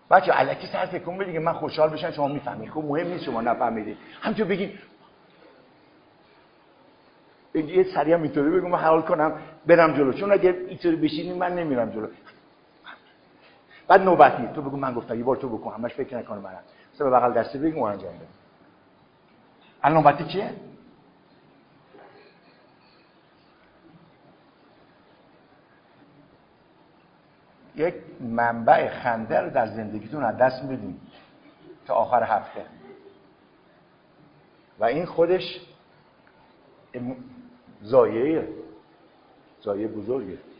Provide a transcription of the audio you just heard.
بچه الکی سر تکون بدید که من خوشحال بشم شما میفهمید. خب مهم نیست شما نفهمیدید، همینطور بگید یه سریع هم اینطوری بگم من حال کنم برم جلو، چون اگه اینطوری بشینی من نمیرم جلو. بعد نوبتی تو بگو من گفتم، یه بار تو بکن، همش فکر نکنه منم. مثلا بغل دسته بگم و انجام بده. الان نوبتی چیه؟ یک منبع خنده رو در زندگیتون از دست میدین تا آخر هفته و این خودش زایه بزرگه.